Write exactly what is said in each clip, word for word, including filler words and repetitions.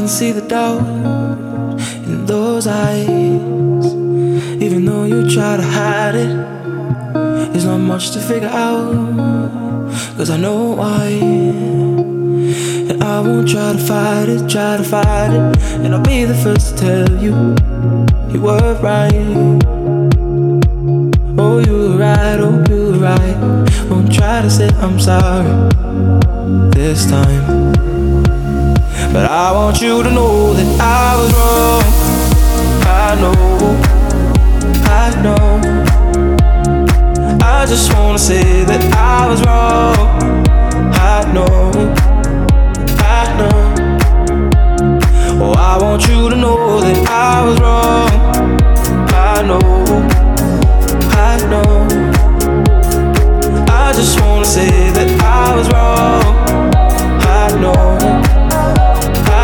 see the doubt in those eyes. Even though you try to hide it, there's not much to figure out. Cause I know why, and I won't try to fight it, try to fight it. And I'll be the first to tell you, you were right. Oh, you were right, oh, you were right. Won't try to say I'm sorry this time, but I want you to know that I was wrong. I know, I know. I just wanna say that I was wrong. I know, I know. Oh, I want you to know that I was wrong. I know, I know. I just wanna say that I was wrong. I know, I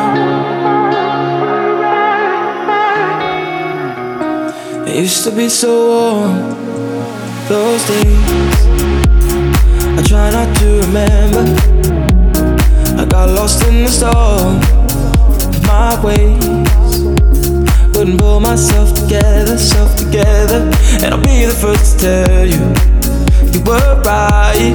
know. It used to be so warm, those days. I try not to remember. I got lost in the storm of my ways. Couldn't pull myself together, self together. And I'll be the first to tell you, you were right.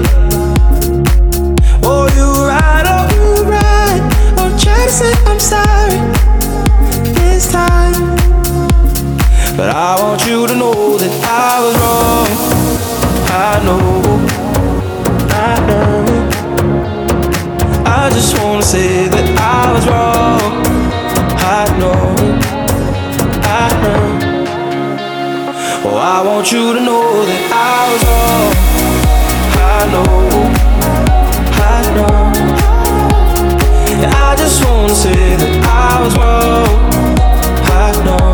Oh, you were right, oh, you were right. Don't try to say I'm sorry this time, but I want you to know that I was wrong. I know, I know. I just wanna say that I was wrong. I know, I know. Oh, I want you to know that I was wrong. I know, I know. And I just wanna say that I was wrong. I know,